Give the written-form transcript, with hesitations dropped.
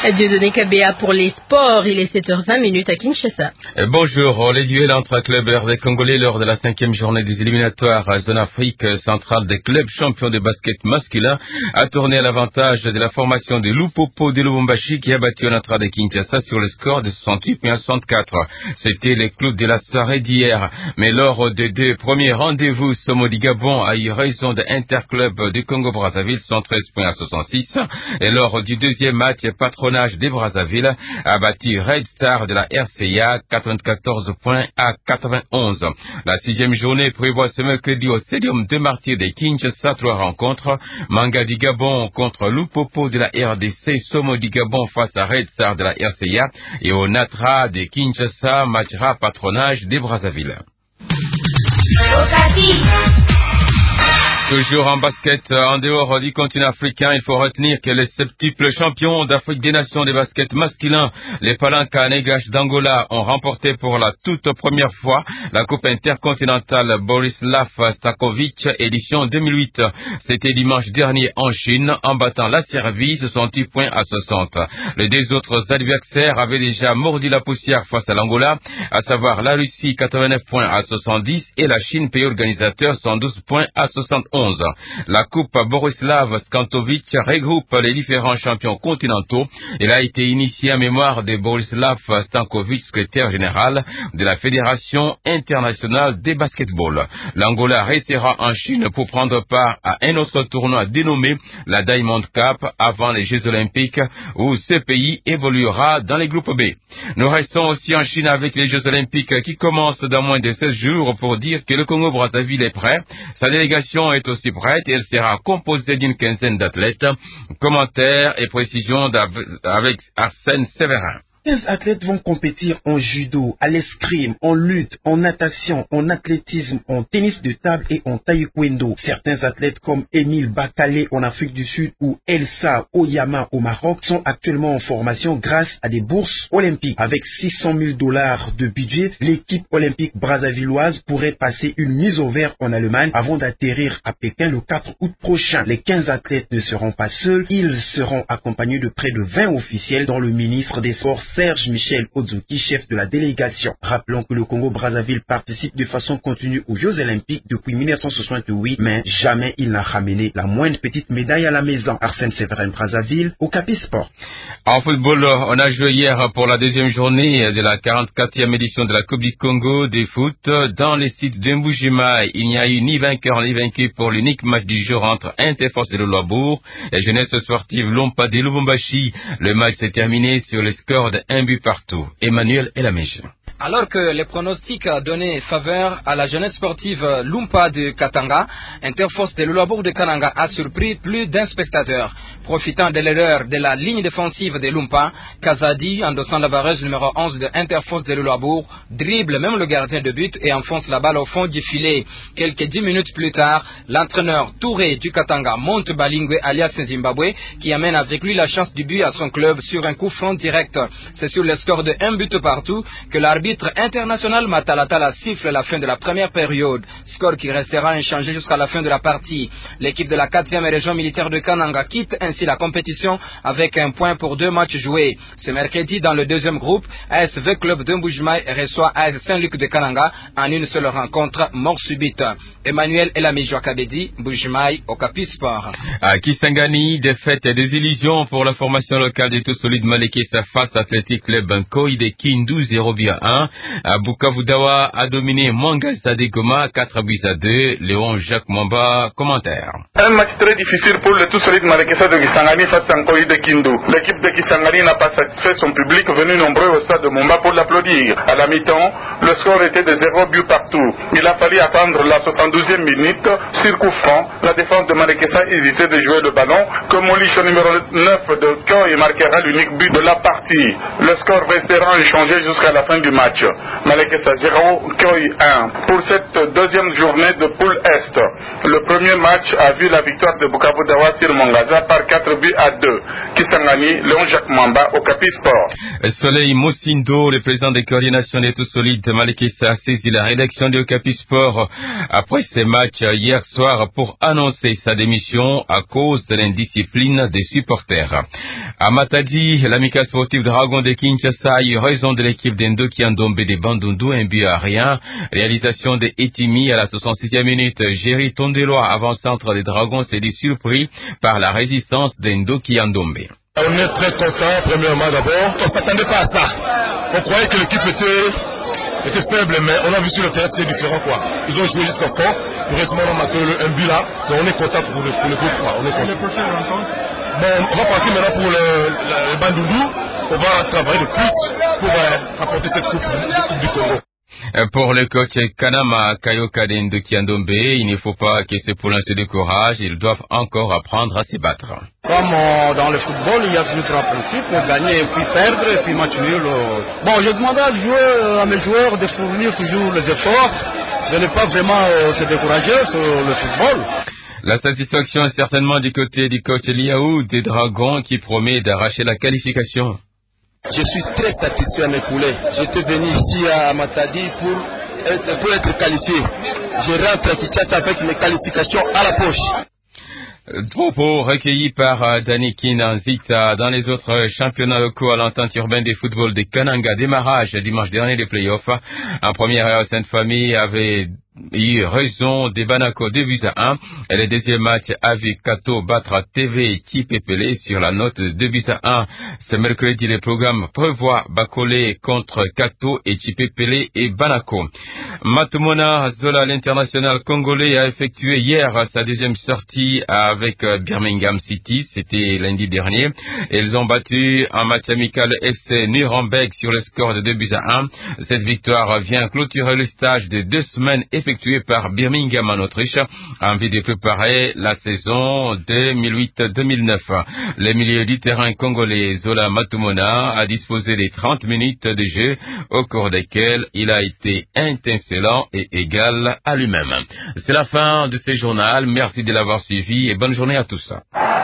Dieudonné Kabea pour les sports, il est 7h20 à Kinshasa. Bonjour, les duels entre clubs RD congolais lors de la 5e journée des éliminatoires à Zone Afrique centrale des clubs champions de basket masculin a tourné à l'avantage de la formation de Lupopo de Lubumbashi qui a battu Onatra de Kinshasa sur le score de 68-64. C'était les clous de la soirée d'hier. Mais lors des deux premiers rendez-vous, Somodi Gabon a eu raison de Interclub du Congo-Brazzaville 113 points à 66. Et lors du deuxième match, Patronage de Brazzaville a battu Red Star de la RCA 94 points à 91. La 6e journée prévoit ce mercredi au Stadium de Martyrs de Kinshasa 3 rencontres. Manga du Gabon contre Lupopo de la RDC, Somo du Gabon face à Red Star de la RCA et au Natra de Kinshasa matchera Patronage de Brazzaville. Toujours en basket, en dehors du continent africain, il faut retenir que les septuples champions d'Afrique des Nations de basket masculin, les Palanca Negash d'Angola, ont remporté pour la toute première fois la Coupe intercontinentale Borislav Stakovic édition 2008. C'était dimanche dernier en Chine, en battant la Serbie 68 points à 60. Les deux autres adversaires avaient déjà mordu la poussière face à l'Angola, à savoir la Russie 89 points à 70 et la Chine, pays organisateur, 112 points à 71. La Coupe Borislav Skantovic regroupe les différents champions continentaux. Elle a été initiée en mémoire de Borislav Stankovic, secrétaire général de la Fédération internationale de basketball. L'Angola restera en Chine pour prendre part à un autre tournoi dénommé la Diamond Cup avant les Jeux Olympiques où ce pays évoluera dans les groupes B. Nous restons aussi en Chine avec les Jeux Olympiques qui commencent dans moins de 16 jours pour dire que le Congo-Brazzaville est prêt. Sa délégation est aussi prête et elle sera composée d'une quinzaine d'athlètes. Commentaires et précisions avec Arsène Séverin. 15 athlètes vont compétir en judo, à l'escrime, en lutte, en natation, en athlétisme, en tennis de table et en taekwondo. Certains athlètes comme Émile Bakale en Afrique du Sud ou Elsa Oyama au Maroc sont actuellement en formation grâce à des bourses olympiques. Avec $600 000 de budget, l'équipe olympique brazzavilloise pourrait passer une mise au vert en Allemagne avant d'atterrir à Pékin le 4 août prochain. Les 15 athlètes ne seront pas seuls, ils seront accompagnés de près de 20 officiels dont le ministre des Sports Serge Michel Ozuki, chef de la délégation. Rappelons que le Congo-Brazzaville participe de façon continue aux Jeux Olympiques depuis 1968, mais jamais il n'a ramené la moindre petite médaille à la maison. Arsène Séverin, Brazzaville, au Capi Sport. En football, on a joué hier pour la deuxième journée de la 44e édition de la Coupe du Congo des foot. Dans les sites de Mbujima, il n'y a eu ni vainqueur ni vaincu pour l'unique match du jour entre Interforce de Luabourg et Jeunesse Sportive Lompa de Lubumbashi. Le match s'est terminé sur le score de 1 but partout. Emmanuel Elamèche. Alors que les pronostics donnaient faveur à la jeunesse sportive Lumpa de Katanga, Interforce de Luabourg de Kananga a surpris plus d'un spectateur. Profitant de l'erreur de la ligne défensive de Lumpa, Kazadi, endossant la vareuse numéro 11 de Interforce de Luabourg, dribble même le gardien de but et enfonce la balle au fond du filet. Quelques 10 minutes plus tard, l'entraîneur Touré du Katanga monte Balingwe alias Zimbabwe, qui amène avec lui la chance du but à son club sur un coup franc direct. C'est sur le score de 1 but partout que l'arbitre international Matalatala siffle la fin de la première période, score qui restera inchangé jusqu'à la fin de la partie. L'équipe de la 4e région militaire de Kananga quitte ainsi la compétition avec un point pour 2 matchs joués. Ce mercredi, dans le deuxième groupe, ASV Club de Mbujimai reçoit AS Saint-Luc de Kananga en une seule rencontre, mort subite. Emmanuel Elamijo Kabedi, Mbujimai, au Capi Sport. À Kisangani, défaite et désillusion pour la formation locale du tout solide Malekesa face Athletic Club Nkoi de Kindu 0-1. À Bukavu-Dawa a dominé Mwanga Stade Goma 4-2. Léon Jacques Mwamba, commentaire. Un match très difficile pour le tout solide Malekesa de Kisangani face à Nkoi de Kindu. L'équipe de Kisangani n'a pas satisfait son public venu nombreux au stade de Momba pour l'applaudir. À la mi-temps, le score était de 0 but partout. Il a fallu attendre la 72e minute. Sur coup franc, la défense de Malekesa hésitait de jouer le ballon. Comme Moliche numéro 9 de Koi marquera l'unique but de la partie. Le score restera inchangé jusqu'à la fin du match. match. Malekesa 0, Koi 1. Pour cette deuxième journée de poule Est, le premier match a vu la victoire de Bukavu Dawa sur Mongaza par 4 buts à 2. Kisangani, Léon Jacques Mamba au Capi Sport. Soleil Mosindo, le président des coordinations des Tout Solides, Malekesa, a saisi la rédaction de Capi Sport après ces matchs hier soir pour annoncer sa démission à cause de l'indiscipline des supporters. À Matadi, l'amicale sportive Dragon de Kinshasa a eu raison de l'équipe d'Endoki Andombe de Bandundu, un but à rien. Réalisation de Etimi à la 66e minute. Jerry Tondeloa, avant-centre des Dragons, s'est dit surpris par la résistance d'Endoki Andombe. On est très content, premièrement d'abord. On ne s'attendait pas à ça. On croyait que l'équipe était faible, mais on a vu sur le terrain c'était différent quoi. Ils ont joué jusqu'au fond. Heureusement on a marqué un but là. Donc on est content pour le groupe quoi. On est content. Les prochaines rencontres. Bon, on va passer maintenant pour le Bandundu. On va travailler de plus pour apporter cette coupe du Congo. Pour le coach Kanama Kayoka d'Endoki Andombe, il ne faut pas que ces poulains se découragent, ils doivent encore apprendre à se battre. Comme dans le football, il y a toujours 3 principes, gagner et puis perdre et puis match nul. Bon, je demande à mes joueurs de fournir toujours les efforts, de ne pas vraiment se décourager sur le football. La satisfaction est certainement du côté du coach Liaou des Dragons qui promet d'arracher la qualification. Je suis très satisfait à mes poulets. J'étais venu ici à Matadi pour être qualifié. Je rentre à Kinshasa avec mes qualifications à la poche. Propos recueillis par Danikin Nzita. Dans les autres championnats locaux à l'entente urbaine des football de Kananga, démarrage dimanche dernier des playoffs. En première, Sainte-Famille avait eu raison des Banako 2 buts à 1. Et le deuxième match a vu Kato battre TV Chipepele sur la note de 2 buts à 1. Ce mercredi, le programme prévoit Bakole contre Kato et Chipepele et Banako. Matumona Zola, l'international congolais, a effectué hier sa deuxième sortie avec Birmingham City. C'était lundi dernier. Ils ont battu un match amical FC Nuremberg sur le score de 2 buts à 1. Cette victoire vient clôturer le stage de 2 semaines effectué par Birmingham en Autriche en vue de préparer la saison 2008-2009. Le milieu du terrain congolais Zola Matumona a disposé des 30 minutes de jeu au cours desquelles il a été étincelant et égal à lui-même. C'est la fin de ce journal. Merci de l'avoir suivi et bonne journée à tous.